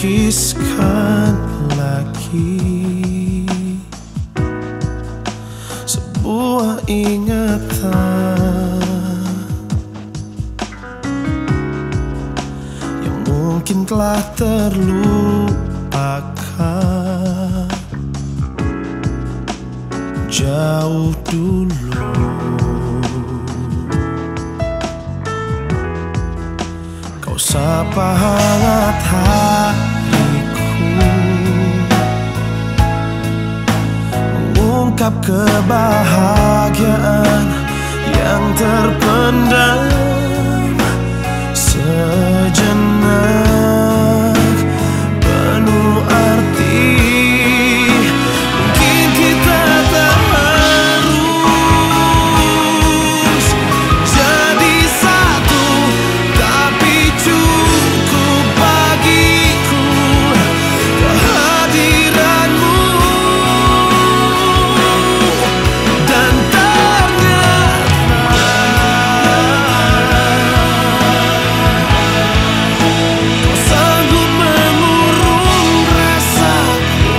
lukiskan lagi sebuah ingatan yang mungkin telah terlupakan jauh dulu. Kau sapa hangat hatiku, mengungkap kebahagiaan yang terpendam sejenak, penuh arti. Mungkin kita tak harus jadi satu, tapi cukup bagiku kehadiranmu. Dan ternyata kau sanggup mengurung rasaku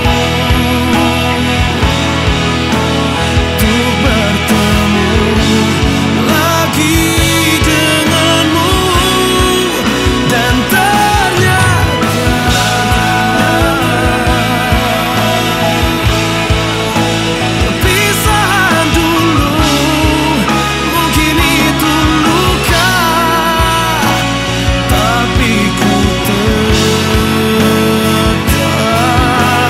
untuk bertemu lagi denganmu. Dan ternyata perpisahan dulu mungkin itu luka, tapi ku tetap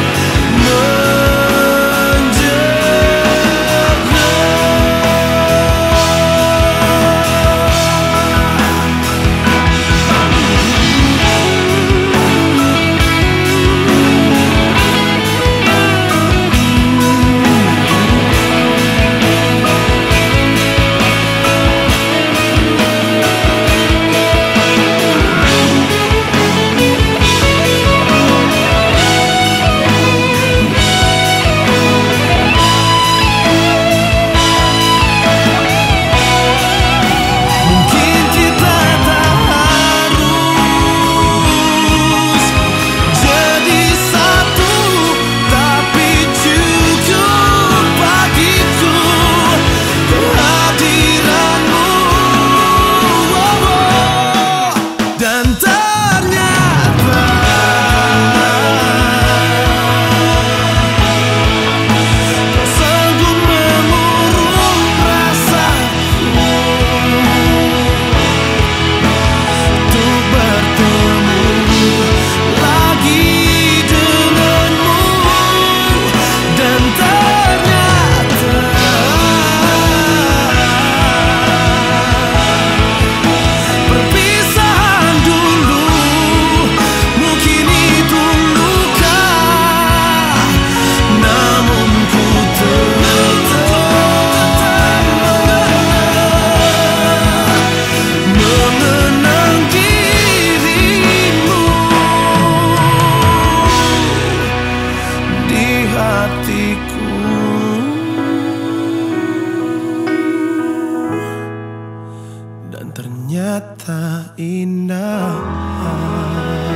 mungkin kita tak harus jadi satu, tapi cukup bagiku kehadiranmu. Dan ternyata kau sanggup mengurung rasaku untuk bertemu lagi denganmu. Dan ternyata perpisahan dulu mungkin itu luka, namun ku tetap mengenang dirimu di hatiku. Dan ternyata indah.